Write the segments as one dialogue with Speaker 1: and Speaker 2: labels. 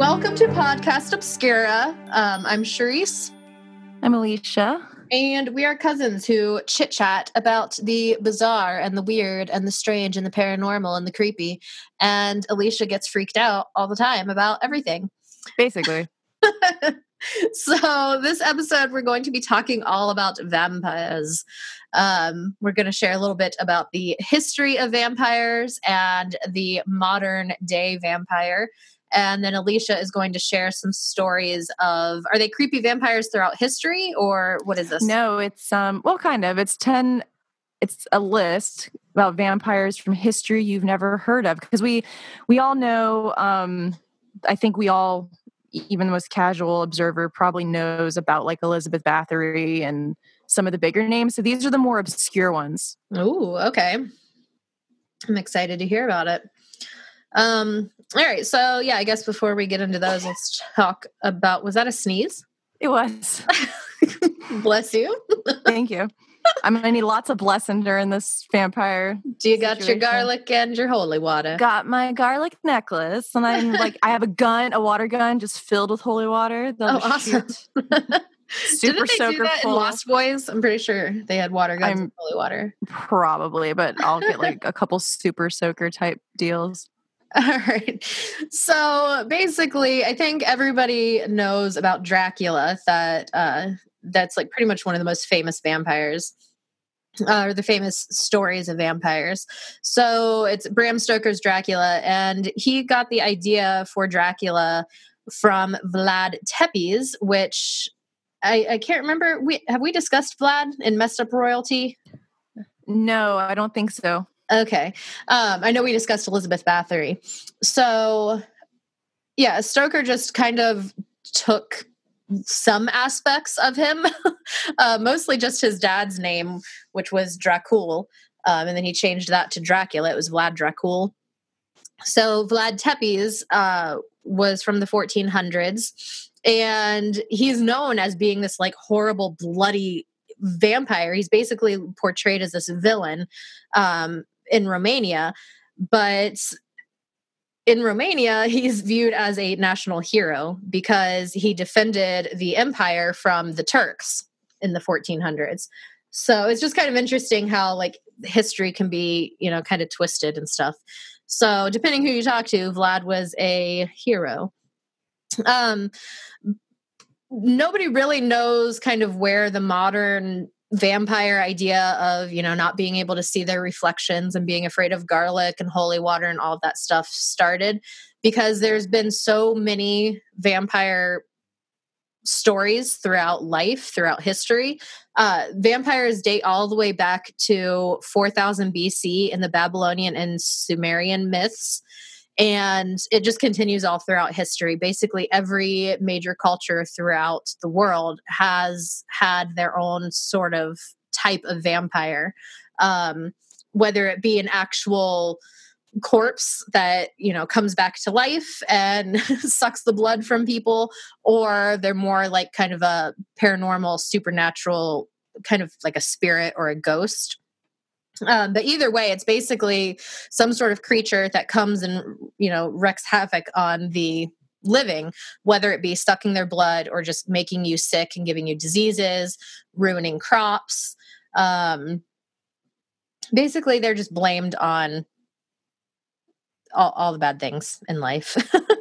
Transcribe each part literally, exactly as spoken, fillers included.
Speaker 1: Welcome to Podcast Obscura. Um, I'm Charisse.
Speaker 2: I'm Alicia.
Speaker 1: And we are cousins who chit-chat about the bizarre and the weird and the strange and the paranormal and the creepy. And Alicia gets freaked out all the time about everything.
Speaker 2: Basically.
Speaker 1: So this episode, we're going to be talking all about vampires. Um, we're going to share a little bit about the history of vampires and the modern day vampire. And then Alicia is going to share some stories of, are they creepy vampires throughout history, or what is this?
Speaker 2: No, it's, um, well, kind of. It's ten, it's a list about vampires from history you've never heard of. Because we, we all know, um, I think we all, even the most casual observer probably knows about like Elizabeth Bathory and some of the bigger names. So these are the more obscure ones.
Speaker 1: Ooh, okay. I'm excited to hear about it. Um, all right. So yeah, I guess before we get into those, let's talk about, was that a sneeze?
Speaker 2: It was.
Speaker 1: Bless you.
Speaker 2: Thank you. I'm going to need lots of blessing during this vampire
Speaker 1: Do you got
Speaker 2: situation.
Speaker 1: your garlic and your holy water?
Speaker 2: Got my garlic necklace, and I'm like, I have a gun, a water gun, just filled with holy water. They'll
Speaker 1: Oh,
Speaker 2: just
Speaker 1: awesome.
Speaker 2: shoot super
Speaker 1: Didn't they
Speaker 2: soaker
Speaker 1: do that
Speaker 2: full.
Speaker 1: in Lost Boys? I'm pretty sure they had water guns
Speaker 2: I'm-
Speaker 1: and holy water.
Speaker 2: Probably, but I'll get like a couple super soaker type deals.
Speaker 1: All right. So basically, I think everybody knows about Dracula. That uh, that's like pretty much one of the most famous vampires, uh, or the famous stories of vampires. So it's Bram Stoker's Dracula, and he got the idea for Dracula from Vlad Tepes, which I, I can't remember. We have we discussed Vlad in Messed Up Royalty?
Speaker 2: No, I don't think so.
Speaker 1: Okay. Um, I know we discussed Elizabeth Bathory. So, yeah, Stoker just kind of took some aspects of him, uh, mostly just his dad's name, which was Dracul. Um, and then he changed that to Dracula. It was Vlad Dracul. So Vlad Tepes uh, was from the fourteen hundreds. And he's known as being this like horrible, bloody vampire. He's basically portrayed as this villain. Um, in Romania, but in Romania, he's viewed as a national hero because he defended the empire from the Turks in the fourteen hundreds. So it's just kind of interesting how like history can be, you know, kind of twisted and stuff. So depending who you talk to, Vlad was a hero. Um, nobody really knows kind of where the modern vampire idea of, you know, not being able to see their reflections and being afraid of garlic and holy water and all of that stuff started, because there's been so many vampire stories throughout life, throughout history. Uh, vampires date all the way back to four thousand B C in the Babylonian and Sumerian myths. And it just continues all throughout history. Basically, every major culture throughout the world has had their own sort of type of vampire, um, whether it be an actual corpse that, you know, comes back to life and sucks the blood from people, or they're more like kind of a paranormal, supernatural, kind of like a spirit or a ghost. Um, but either way, it's basically some sort of creature that comes and, you know, wreaks havoc on the living, whether it be sucking their blood or just making you sick and giving you diseases, ruining crops. Um, basically, they're just blamed on all, all the bad things in life.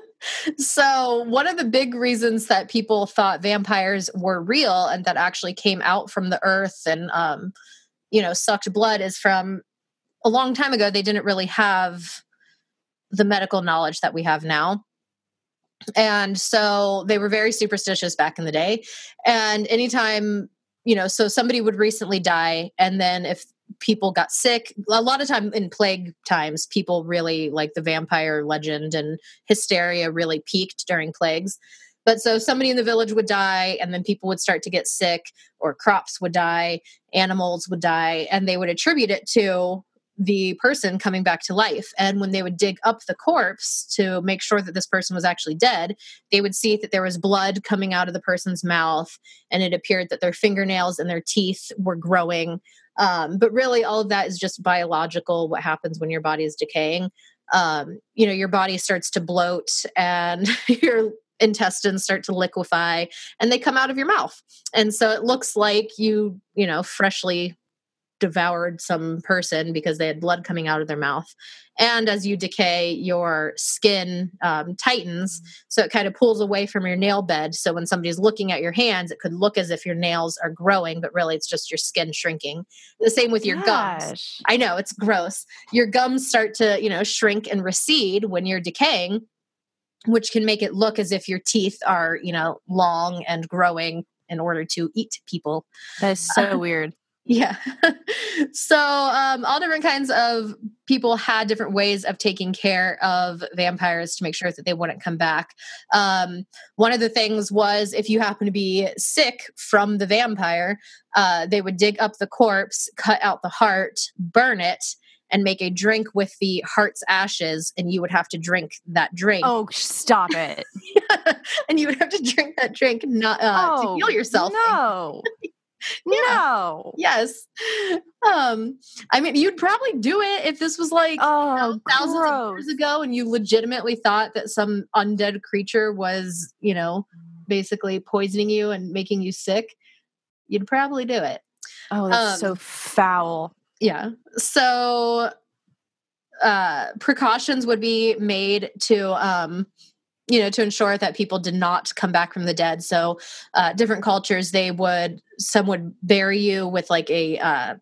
Speaker 1: So one of the big reasons that people thought vampires were real and that actually came out from the earth and, um, you know, sucked blood is from a long time ago. They didn't really have the medical knowledge that we have now. And so they were very superstitious back in the day. And anytime, you know, so somebody would recently die. And then if people got sick, a lot of time in plague times, people really like the vampire legend and hysteria really peaked during plagues. But so somebody in the village would die, and then people would start to get sick, or crops would die, animals would die, and they would attribute it to the person coming back to life. And when they would dig up the corpse to make sure that this person was actually dead, they would see that there was blood coming out of the person's mouth, and it appeared that their fingernails and their teeth were growing. Um, but really, all of that is just biological, what happens when your body is decaying. um, you know, your body starts to bloat and your intestines start to liquefy and they come out of your mouth. And so it looks like you, you know, freshly devoured some person because they had blood coming out of their mouth. And as you decay, your skin um, tightens. So it kind of pulls away from your nail bed. So when somebody's looking at your hands, it could look as if your nails are growing, but really it's just your skin shrinking. The same with your
Speaker 2: Gosh.
Speaker 1: gums. I know, it's gross. Your gums start to, you know, shrink and recede when you're decaying, which can make it look as if your teeth are, you know, long and growing in order to eat people.
Speaker 2: That is so uh, weird.
Speaker 1: Yeah. So um, all different kinds of people had different ways of taking care of vampires to make sure that they wouldn't come back. Um, one of the things was if you happen to be sick from the vampire, uh, they would dig up the corpse, cut out the heart, burn it, and make a drink with the heart's ashes, and you would have to drink that drink.
Speaker 2: Oh, stop it.
Speaker 1: And you would have to drink that drink not uh,
Speaker 2: oh,
Speaker 1: to heal yourself.
Speaker 2: No. Yeah. No.
Speaker 1: Yes. Um, I mean, you'd probably do it if this was like
Speaker 2: oh,
Speaker 1: you know, thousands
Speaker 2: gross.
Speaker 1: of years ago and you legitimately thought that some undead creature was, you know, basically poisoning you and making you sick. You'd probably do it.
Speaker 2: Oh, that's um, so foul.
Speaker 1: Yeah. So uh, precautions would be made to, um, you know, to ensure that people did not come back from the dead. So uh, different cultures, they would, some would bury you with like a, uh,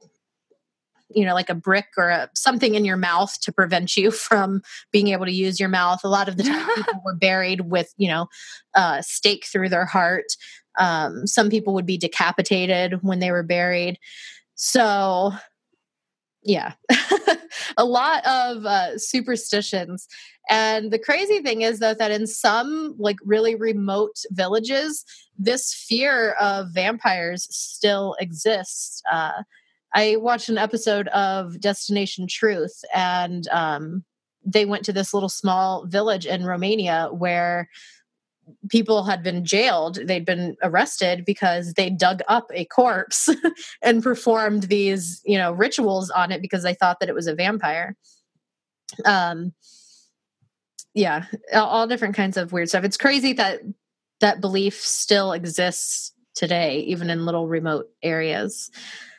Speaker 1: you know, like a brick or a, something in your mouth to prevent you from being able to use your mouth. A lot of the time people were buried with, you know, uh, stake through their heart. Um, some people would be decapitated when they were buried. So yeah, a lot of uh, superstitions. And the crazy thing is, though, that in some like really remote villages, this fear of vampires still exists. Uh, I watched an episode of Destination Truth, and um, they went to this little small village in Romania where people had been jailed. They'd been arrested because they dug up a corpse and performed these, you know, rituals on it because they thought that it was a vampire. Um, yeah, all different kinds of weird stuff. It's crazy that that belief still exists today, even in little remote areas.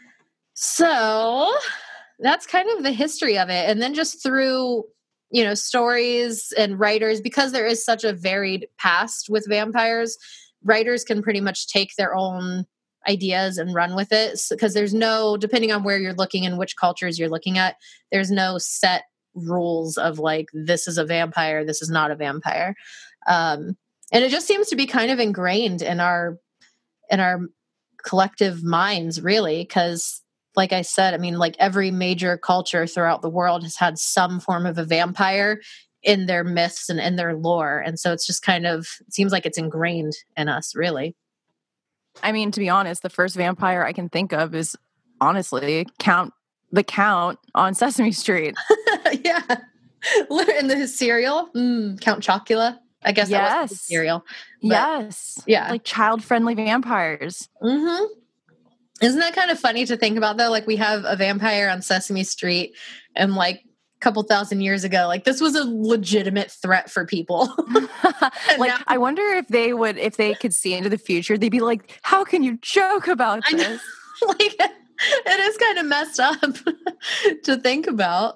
Speaker 1: So that's kind of the history of it. And then just through, you know, stories and writers, because there is such a varied past with vampires, writers can pretty much take their own ideas and run with it. Because so, there's no, depending on where you're looking and which cultures you're looking at, there's no set rules of like, this is a vampire, this is not a vampire. Um, and it just seems to be kind of ingrained in our, in our collective minds, really, because like I said, I mean, like every major culture throughout the world has had some form of a vampire in their myths and in their lore. And so it's just kind of, it seems like it's ingrained in us, really.
Speaker 2: I mean, to be honest, the first vampire I can think of is honestly Count the Count on Sesame Street.
Speaker 1: Yeah. In the his cereal, mm, Count Chocula. I guess
Speaker 2: yes.
Speaker 1: that was the cereal. But,
Speaker 2: yes.
Speaker 1: Yeah.
Speaker 2: Like child-friendly vampires.
Speaker 1: Mm-hmm. Isn't that kind of funny to think about, though? Like, we have a vampire on Sesame Street, and like a couple thousand years ago, like this was a legitimate threat for people.
Speaker 2: Like,
Speaker 1: now,
Speaker 2: I wonder if they would, if they could see into the future, they'd be like, how can you joke about
Speaker 1: I
Speaker 2: this?
Speaker 1: Know, like, it is kind of messed up to think about.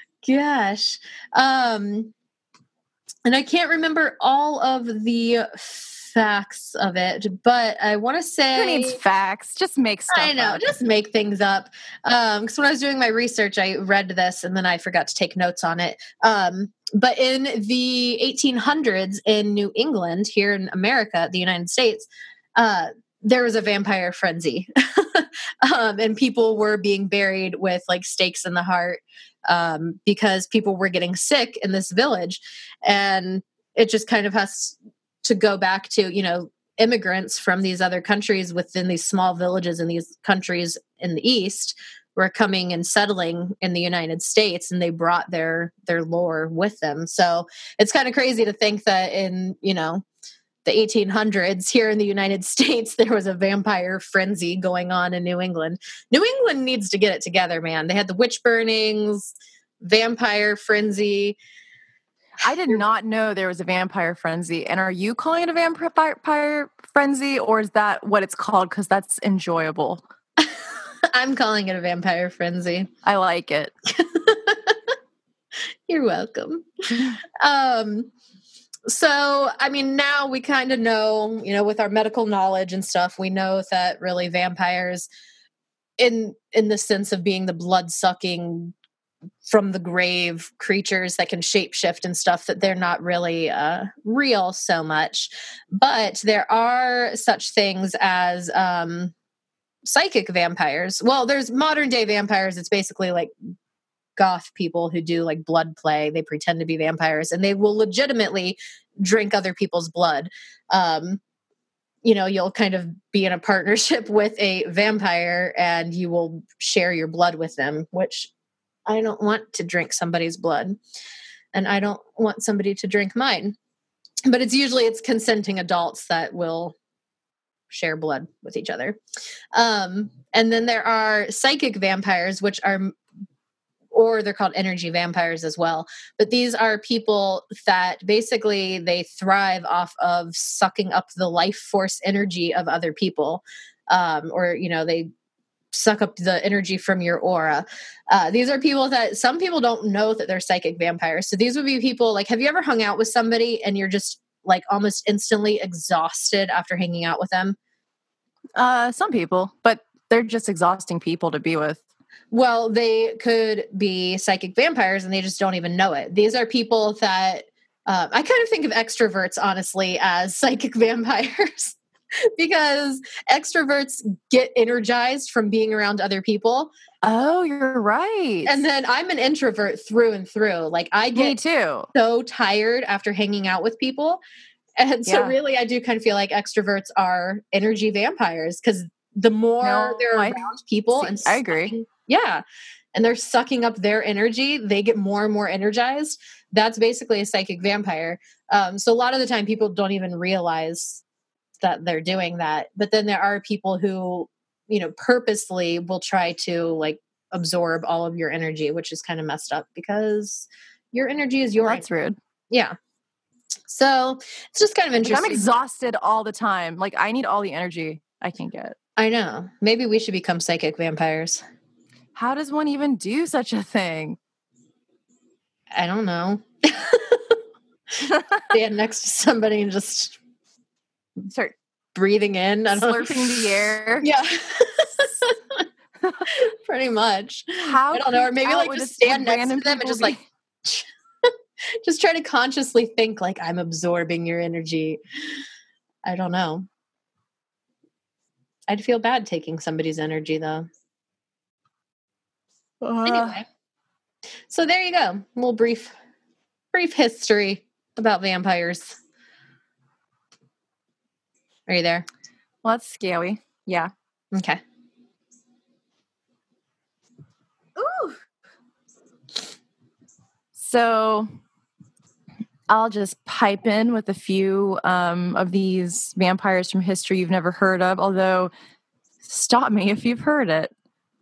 Speaker 1: Gosh. Um, and I can't remember all of the facts of it, but I want to say
Speaker 2: who needs facts? Just make stuff
Speaker 1: I know,
Speaker 2: up.
Speaker 1: just make things up. Um, because when I was doing my research, I read this and then I forgot to take notes on it. Um, but in the eighteen hundreds in New England, here in America, the United States, uh, there was a vampire frenzy, um, and people were being buried with like stakes in the heart, um, because people were getting sick in this village, and it just kind of has to go back to, you know, immigrants from these other countries within these small villages in these countries in the East were coming and settling in the United States, and they brought their, their lore with them. So it's kind of crazy to think that in, you know, the eighteen hundreds here in the United States, there was a vampire frenzy going on in New England. New England needs to get it together, man. They had the witch burnings. vampire frenzy.
Speaker 2: I did not know there was a vampire frenzy. And are you calling it a vampire frenzy, or is that what it's called? Because that's enjoyable.
Speaker 1: I'm calling it a vampire frenzy.
Speaker 2: I like it.
Speaker 1: You're welcome. um, so, I mean, now we kind of know, you know, with our medical knowledge and stuff, we know that really vampires, in in the sense of being the blood-sucking from the grave creatures that can shapeshift and stuff, that they're not really uh, real so much. But there are such things as um, psychic vampires. Well, there's modern day vampires. It's basically like goth people who do like blood play. They pretend to be vampires and they will legitimately drink other people's blood. Um, you know, you'll kind of be in a partnership with a vampire and you will share your blood with them, which I don't want to drink somebody's blood and I don't want somebody to drink mine. But it's usually it's consenting adults that will share blood with each other. Um, and then there are psychic vampires, which are, or they're called energy vampires as well. But these are people that basically they thrive off of sucking up the life force energy of other people. Um, or, you know, they suck up the energy from your aura. Uh, these are people that some people don't know that they're psychic vampires. So these would be people like, have you ever hung out with somebody and you're just like almost instantly exhausted after hanging out with them?
Speaker 2: Uh, some people, but they're just exhausting people to be with.
Speaker 1: Well, they could be psychic vampires and they just don't even know it. These are people that uh, I kind of think of extroverts, honestly, as psychic vampires. Because extroverts get energized from being around other people.
Speaker 2: Oh, you're right.
Speaker 1: And then I'm an introvert through and through. Like I get
Speaker 2: Me too.
Speaker 1: so tired after hanging out with people. And so
Speaker 2: Yeah.
Speaker 1: really I do kind of feel like extroverts are energy vampires because the more
Speaker 2: No,
Speaker 1: they're
Speaker 2: I
Speaker 1: around people
Speaker 2: see,
Speaker 1: and
Speaker 2: I agree.
Speaker 1: sucking- yeah. And they're sucking up their energy, they get more and more energized. That's basically a psychic vampire. Um, so a lot of the time people don't even realize that they're doing that. But then there are people who, you know, purposely will try to like absorb all of your energy, which is kind of messed up because your energy is your
Speaker 2: Well, that's
Speaker 1: energy.
Speaker 2: rude.
Speaker 1: Yeah. So it's just kind of
Speaker 2: Like,
Speaker 1: interesting.
Speaker 2: I'm exhausted all the time. Like I need all the energy I can get.
Speaker 1: I know. Maybe we should become psychic vampires.
Speaker 2: How does one even do such a thing?
Speaker 1: I don't know. Stand next to somebody and just
Speaker 2: Start
Speaker 1: breathing in. I don't
Speaker 2: slurping the air.
Speaker 1: Yeah. Pretty much.
Speaker 2: How
Speaker 1: I don't know. Or maybe like just stand next to them and just
Speaker 2: be-
Speaker 1: like just try to consciously think like I'm absorbing your energy. I don't know. I'd feel bad taking somebody's energy though.
Speaker 2: Uh,
Speaker 1: Anyway. So there you go. A little brief brief history about vampires. Are you there?
Speaker 2: well, that's scary. Yeah.
Speaker 1: Okay.
Speaker 2: Ooh. So I'll just pipe in with a few um, of these vampires from history you've never heard of, although stop me if you've heard it.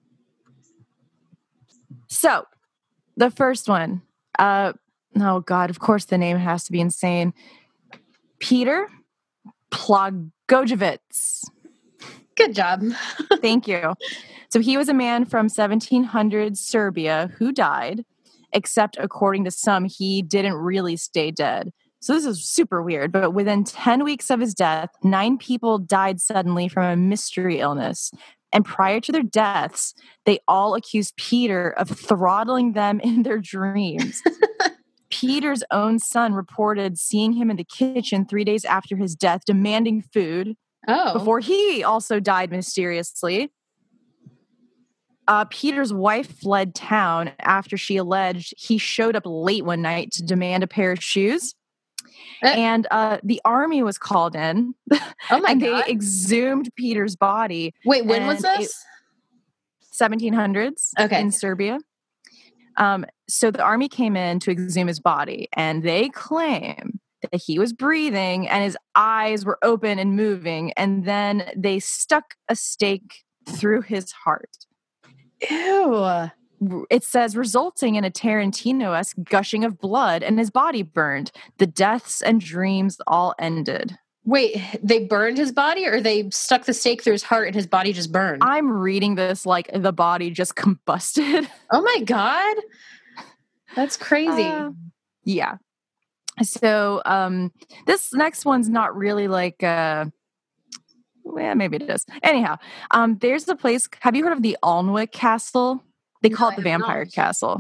Speaker 2: So the first one, uh, oh God, of course the name has to be insane. Peter Plagojevich.
Speaker 1: Good job.
Speaker 2: Thank you. So he was a man from seventeen hundred Serbia who died, except according to some, he didn't really stay dead. So this is super weird, but within ten weeks of his death, nine people died suddenly from a mystery illness. And prior to their deaths, they all accused Peter of throttling them in their dreams. Peter's own son reported seeing him in the kitchen three days after his death, demanding food.
Speaker 1: Oh.
Speaker 2: Before he also died mysteriously. Uh, Peter's wife fled town after she alleged he showed up late one night to demand a pair of shoes.
Speaker 1: Uh,
Speaker 2: and uh, the army was called in.
Speaker 1: Oh my
Speaker 2: and
Speaker 1: God.
Speaker 2: they exhumed Peter's body.
Speaker 1: Wait, when was
Speaker 2: and
Speaker 1: this?
Speaker 2: it- seventeen hundreds
Speaker 1: Okay.
Speaker 2: in Serbia. Um, so the army came in to exhume his body, and they claim that he was breathing and his eyes were open and moving, and then they stuck a stake through his heart.
Speaker 1: Ew.
Speaker 2: it says resulting in a Tarantino-esque gushing of blood and his body burned. The deaths and dreams all ended.
Speaker 1: Wait, they burned his body or they stuck the stake through his heart and his body just burned?
Speaker 2: I'm reading this like the body just combusted.
Speaker 1: Oh my God. That's crazy.
Speaker 2: Uh, yeah. So um, this next one's not really like, uh, well, maybe it is. Anyhow, um, there's a place. Have you heard of the Alnwick Castle? They call
Speaker 1: No,
Speaker 2: it the
Speaker 1: I have
Speaker 2: Vampire
Speaker 1: not.
Speaker 2: Castle.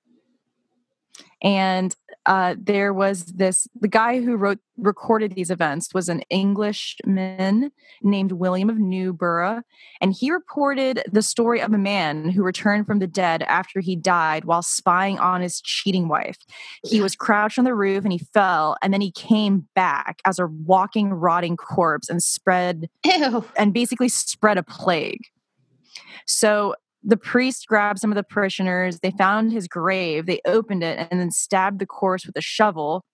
Speaker 2: And uh, there was this, the guy who wrote, recorded these events was an Englishman named William of Newburgh. And he reported the story of a man who returned from the dead after he died while spying on his cheating wife. He was crouched on the roof and he fell. And then he came back as a walking, rotting corpse and spread,
Speaker 1: Ew.
Speaker 2: and basically spread a plague. So the priest grabbed some of the parishioners. They found his grave. They opened it and then stabbed the corpse with a shovel.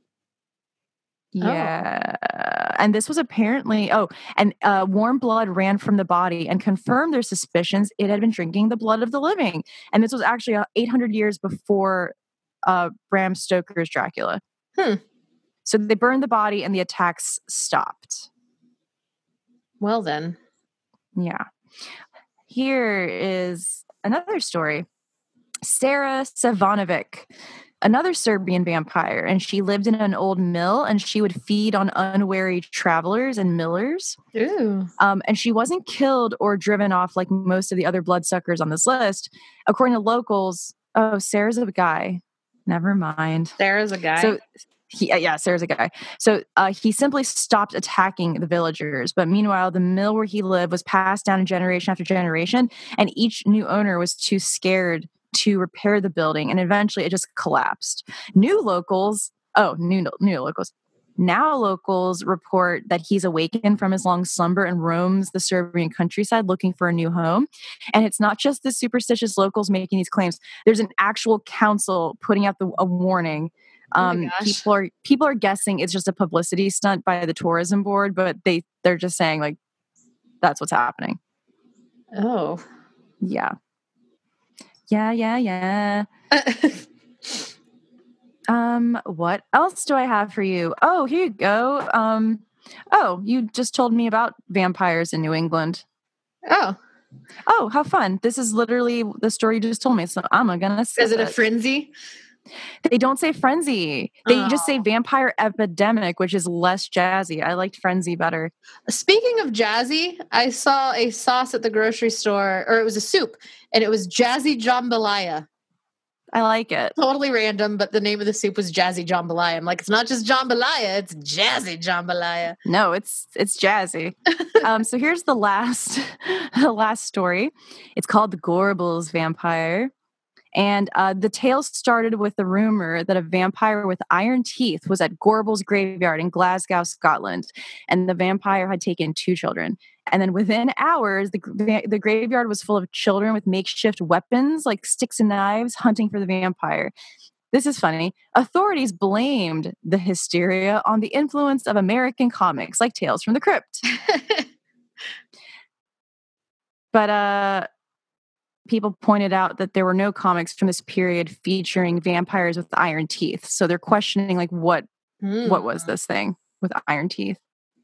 Speaker 2: Yeah. Oh. And this was apparently, oh, and uh, warm blood ran from the body and confirmed their suspicions it had been drinking the blood of the living. And this was actually uh, eight hundred years before uh, Bram Stoker's Dracula.
Speaker 1: Hmm.
Speaker 2: So they burned the body and the attacks stopped.
Speaker 1: Well then.
Speaker 2: Yeah. Here is another story. Sarah Savanovic, another Serbian vampire, and she lived in an old mill and she would feed on unwary travelers and millers.
Speaker 1: Ooh.
Speaker 2: Um, and she wasn't killed or driven off like most of the other bloodsuckers on this list. According to locals, oh, Sarah's a guy. Never mind.
Speaker 1: Sarah's a guy.
Speaker 2: So He, yeah, Sarah's a guy. So uh, he simply stopped attacking the villagers. But meanwhile, the mill where he lived was passed down generation after generation, and each new owner was too scared to repair the building, and eventually it just collapsed. New locals, oh, new new locals. Now locals report that he's awakened from his long slumber and roams the Serbian countryside looking for a new home. And it's not just the superstitious locals making these claims. There's an actual council putting out the, a warning. Um,
Speaker 1: oh
Speaker 2: people are people are guessing it's just a publicity stunt by the tourism board, but they they're just saying like that's what's happening.
Speaker 1: Oh,
Speaker 2: yeah, yeah, yeah, yeah. um, what else do I have for you? Oh, here you go. Um, oh, you just told me about vampires in New England.
Speaker 1: Oh,
Speaker 2: oh, how fun! This is literally the story you just told me, so I'm gonna.
Speaker 1: Is it a frenzy?
Speaker 2: They don't say frenzy. They
Speaker 1: oh.
Speaker 2: just say vampire epidemic, which is less jazzy. I liked frenzy better.
Speaker 1: Speaking of jazzy, I saw a sauce at the grocery store, or it was a soup, and it was Jazzy Jambalaya.
Speaker 2: I like it.
Speaker 1: Totally random, but the name of the soup was Jazzy Jambalaya. I'm like, it's not just jambalaya, it's Jazzy Jambalaya.
Speaker 2: No, it's it's jazzy. um, so here's the last the last story. It's called the Gorbals Vampire. And uh, the tale started with the rumor that a vampire with iron teeth was at Gorbals Graveyard in Glasgow, Scotland. And the vampire had taken two children. And then within hours, the, the graveyard was full of children with makeshift weapons like sticks and knives hunting for the vampire. This is funny. Authorities blamed the hysteria on the influence of American comics like Tales from the Crypt. But, uh... people pointed out that there were no comics from this period featuring vampires with iron teeth. So they're questioning, like, what mm. what was this thing with iron teeth?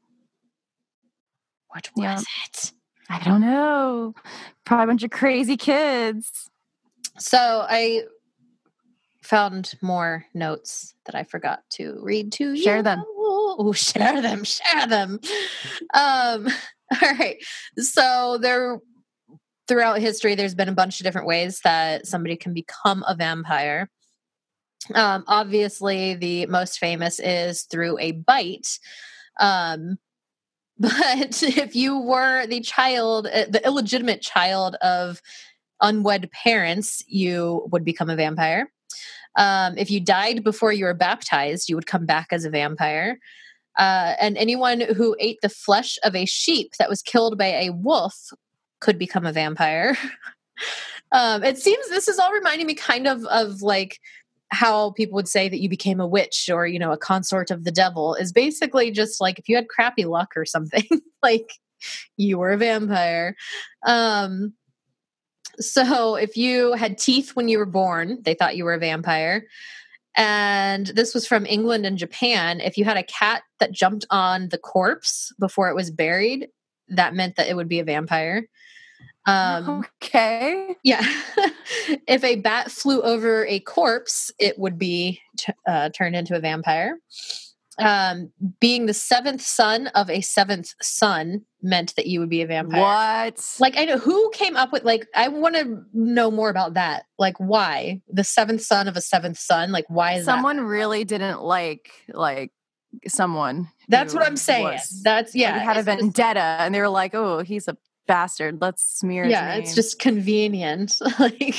Speaker 1: What was
Speaker 2: yeah.
Speaker 1: it?
Speaker 2: I don't know. Probably a bunch of crazy kids.
Speaker 1: So I found more notes that I forgot to read to
Speaker 2: share
Speaker 1: you.
Speaker 2: them.
Speaker 1: Oh, share them, share them. Um, all right. So there throughout history, there's been a bunch of different ways that somebody can become a vampire. Um, obviously, the most famous is through a bite. Um, but if you were the child, the illegitimate child of unwed parents, you would become a vampire. Um, if you died before you were baptized, you would come back as a vampire. Uh, and anyone who ate the flesh of a sheep that was killed by a wolf could become a vampire. um, it seems this is all reminding me kind of of like how people would say that you became a witch or, you know, a consort of the devil is basically just like if you had crappy luck or something, like you were a vampire. Um, So if you had teeth when you were born, they thought you were a vampire. And this was from England and Japan. If you had a cat that jumped on the corpse before it was buried, that meant that it would be a vampire. Um,
Speaker 2: okay.
Speaker 1: Yeah. If a bat flew over a corpse, it would be t- uh, turned into a vampire. Um, being the seventh son of a seventh son meant that you would be a vampire.
Speaker 2: What?
Speaker 1: Like, I know who came up with, like, I want to know more about that. Like, why the seventh son of a seventh son? Like, why is
Speaker 2: someone
Speaker 1: that?
Speaker 2: really didn't like, like someone.
Speaker 1: That's what I'm saying.
Speaker 2: Was,
Speaker 1: That's, yeah.
Speaker 2: Like had a
Speaker 1: it's just-
Speaker 2: vendetta and they were like, oh, he's a bastard. Let's smear his
Speaker 1: yeah,
Speaker 2: name.
Speaker 1: it's just convenient. Like,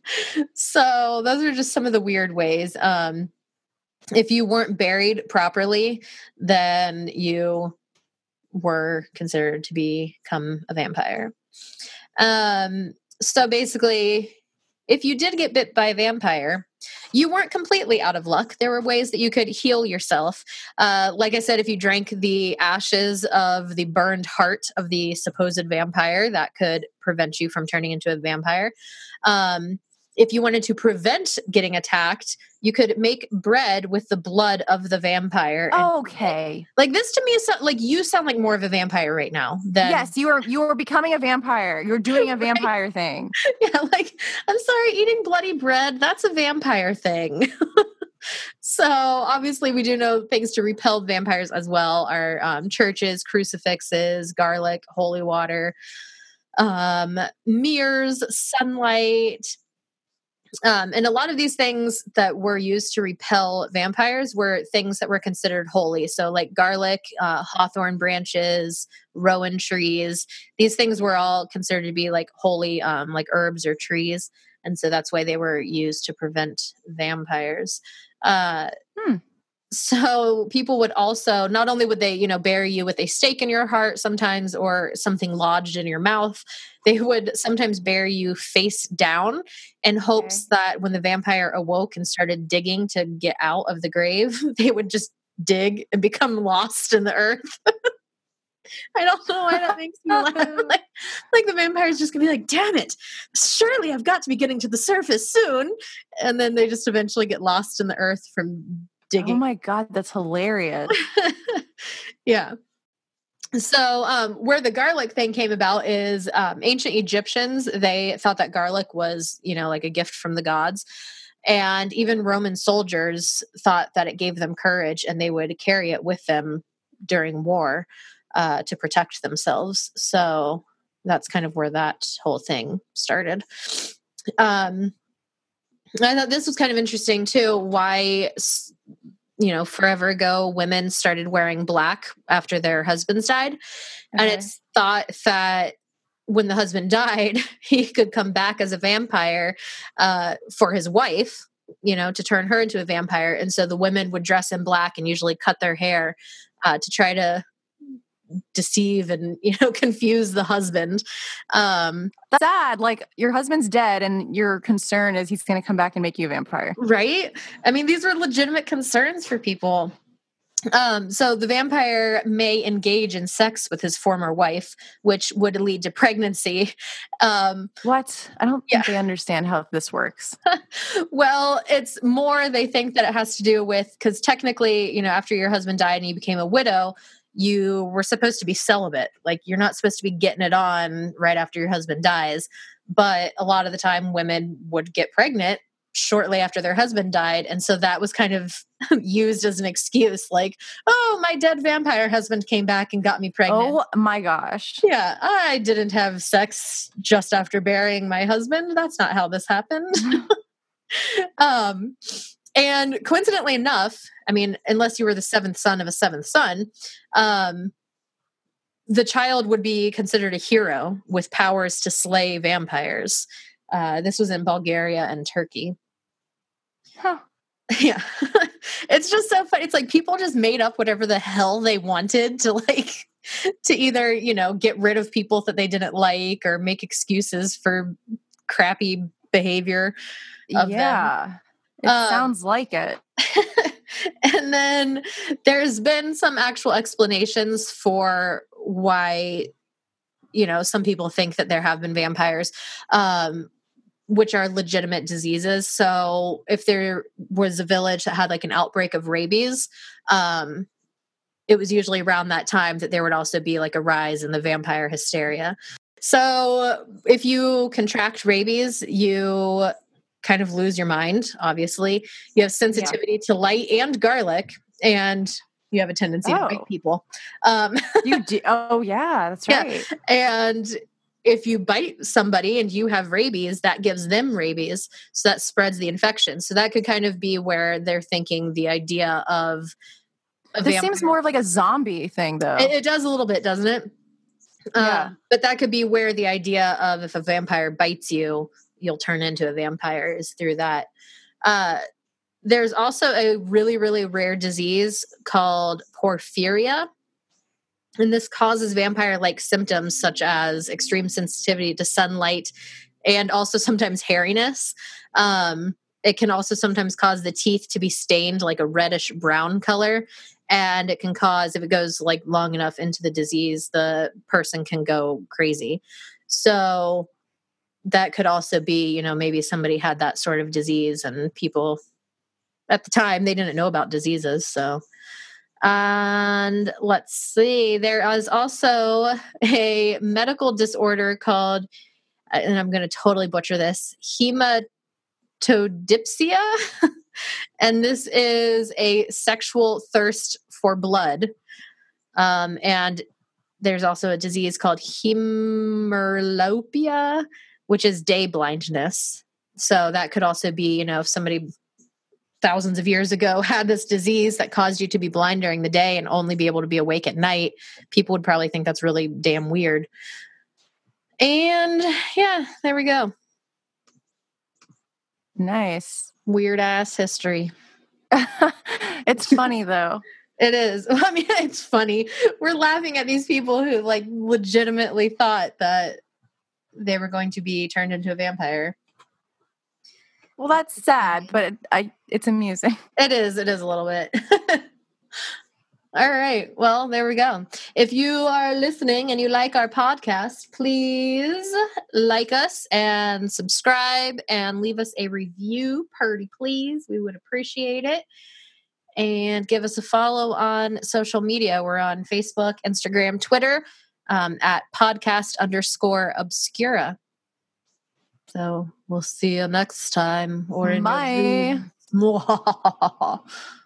Speaker 1: so those are just some of the weird ways. Um, if you weren't buried properly, then you were considered to become a vampire. Um, so basically, if you did get bit by a vampire, you weren't completely out of luck. There were ways that you could heal yourself. Uh, like I said, if you drank the ashes of the burned heart of the supposed vampire, that could prevent you from turning into a vampire. Um, if you wanted to prevent getting attacked, you could make bread with the blood of the vampire. And,
Speaker 2: okay.
Speaker 1: like, this to me is so, like, you sound like more of a vampire right now than
Speaker 2: yes, you are you are becoming a vampire. You're doing a
Speaker 1: Right.
Speaker 2: vampire thing.
Speaker 1: Yeah, like, I'm sorry, eating bloody bread, that's a vampire thing. So obviously we do know things to repel vampires as well are um, churches, crucifixes, garlic, holy water, um, mirrors, sunlight. Um, and a lot of these things that were used to repel vampires were things that were considered holy. So like garlic, uh, hawthorn branches, rowan trees, these things were all considered to be like holy, um, like herbs or trees. And so that's why they were used to prevent vampires. Uh,
Speaker 2: hmm.
Speaker 1: So people would also, not only would they, you know, bury you with a stake in your heart sometimes or something lodged in your mouth, they would sometimes bury you face down in hopes
Speaker 2: Okay.
Speaker 1: that when the vampire awoke and started digging to get out of the grave, they would just dig and become lost in the earth. I don't know why that makes me laugh. Like, like the vampire's just gonna be like, damn it, surely I've got to be getting to the surface soon. And then they just eventually get lost in the earth from digging.
Speaker 2: Oh my God, that's hilarious.
Speaker 1: Yeah. So um, where the garlic thing came about is um, ancient Egyptians, they thought that garlic was, you know, like a gift from the gods. And even Roman soldiers thought that it gave them courage and they would carry it with them during war uh, to protect themselves. So that's kind of where that whole thing started. Um, I thought this was kind of interesting too, why, you know, forever ago, women started wearing black after their husbands died. Okay. And it's thought that when the husband died, he could come back as a vampire uh, for his wife, you know, to turn her into a vampire. And so the women would dress in black and usually cut their hair uh, to try to deceive and, you know, confuse the husband. Um,
Speaker 2: That's sad. Like your husband's dead and your concern is he's going to come back and make you a vampire.
Speaker 1: Right? I mean, these were legitimate concerns for people. Um, so the vampire may engage in sex with his former wife, which would lead to pregnancy. Um,
Speaker 2: what? I don't
Speaker 1: yeah.
Speaker 2: think they understand how this works.
Speaker 1: Well, it's more they think that it has to do with, because technically, you know, after your husband died and you became a widow, you were supposed to be celibate. Like you're not supposed to be getting it on right after your husband dies. But a lot of the time women would get pregnant shortly after their husband died. And so that was kind of used as an excuse. Like, oh, my dead vampire husband came back and got me pregnant.
Speaker 2: Oh my gosh.
Speaker 1: Yeah, I didn't have sex just after burying my husband. That's not how this happened. um, And coincidentally enough, I mean, unless you were the seventh son of a seventh son, um, the child would be considered a hero with powers to slay vampires. Uh, this was in Bulgaria and Turkey.
Speaker 2: Huh.
Speaker 1: Yeah. It's just so funny. It's like people just made up whatever the hell they wanted to like, to either, you know, get rid of people that they didn't like or make excuses for crappy behavior of
Speaker 2: yeah.
Speaker 1: them.
Speaker 2: It
Speaker 1: Um,
Speaker 2: sounds like it.
Speaker 1: And then there's been some actual explanations for why, you know, some people think that there have been vampires, um, which are legitimate diseases. So if there was a village that had like an outbreak of rabies, um, it was usually around that time that there would also be like a rise in the vampire hysteria. So if you contract rabies, you kind of lose your mind, obviously. You have sensitivity yeah. to light and garlic, and you have a tendency oh. to bite people. Um,
Speaker 2: you do? Oh, yeah, that's right.
Speaker 1: Yeah. And if you bite somebody and you have rabies, that gives them rabies. So that spreads the infection. So that could kind of be where they're thinking the idea of a
Speaker 2: This
Speaker 1: vampire.
Speaker 2: Seems more of like a zombie thing, though.
Speaker 1: It, it does a little bit, doesn't it? Yeah. Um, but that could be where the idea of if a vampire bites you, you'll turn into a vampire is through that. Uh, there's also a really, really rare disease called porphyria. And this causes vampire-like symptoms such as extreme sensitivity to sunlight and also sometimes hairiness. Um, it can also sometimes cause the teeth to be stained like a reddish brown color. And it can cause, if it goes like long enough into the disease, the person can go crazy. So that could also be, you know, maybe somebody had that sort of disease and people at the time, they didn't know about diseases. So, and let's see, there is also a medical disorder called, and I'm going to totally butcher this, hematodipsia. And this is a sexual thirst for blood. Um, and there's also a disease called hemerlopia, which is day blindness. So that could also be, you know, if somebody thousands of years ago had this disease that caused you to be blind during the day and only be able to be awake at night, people would probably think that's really damn weird. And yeah, there we go.
Speaker 2: Nice.
Speaker 1: Weird ass history.
Speaker 2: It's funny though.
Speaker 1: It is. I mean, it's funny. We're laughing at these people who like legitimately thought that they were going to be turned into a vampire.
Speaker 2: Well, that's sad, but it, I, it's amusing.
Speaker 1: It is. It is a little bit. All right. Well, there we go. If you are listening and you like our podcast, please like us and subscribe and leave us a review, purdy please. We would appreciate it. And give us a follow on social media. We're on Facebook, Instagram, Twitter, um, at podcast underscore obscura. So we'll see you next time. Or in
Speaker 2: Bye.
Speaker 1: Your